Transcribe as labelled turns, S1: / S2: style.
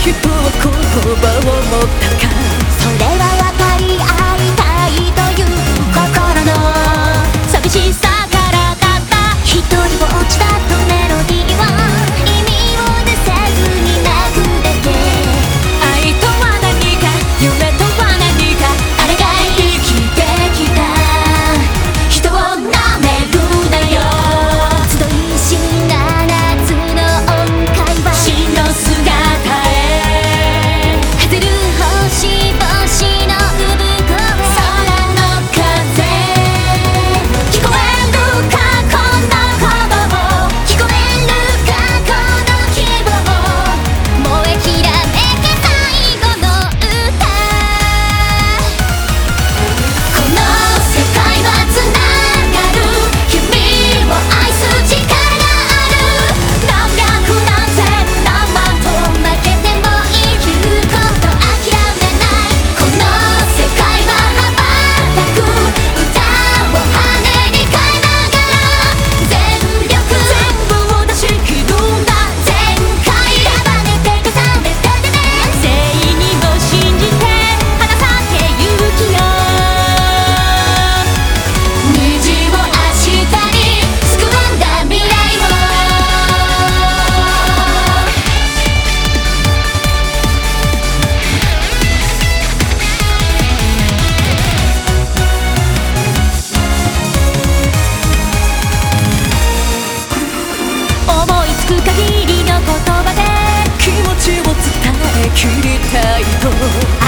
S1: 人は言葉を持ったか、
S2: それは分かり合いたいという心の寂しさからだった。一人ぼっちだとメロディーは意味を出せずに泣くだけ。
S1: 愛とは何か夢とは何か、あれが生きてきた人をなめるなよ。
S2: 集いし7つの音階は
S1: 死の姿へ
S2: 外る星々の産声、
S1: 空の風、
S2: 聞こえるかこの鼓動、聞こえるかこの希望、燃えきらめけ最後の歌。この世界はつながる、君を愛す力がある。何百何千何万と負けても生きること諦めない。この世界は羽ばたく、歌を羽に変えながら全力
S1: 全部を出し切るんだ。
S2: 全開束ねて重ねててね、
S1: 正義を信じて離さてゆきよ。
S2: 虹を明日に救うんだ未来を。
S1: 思いつく限りの言葉で気持ちを伝え切りたいと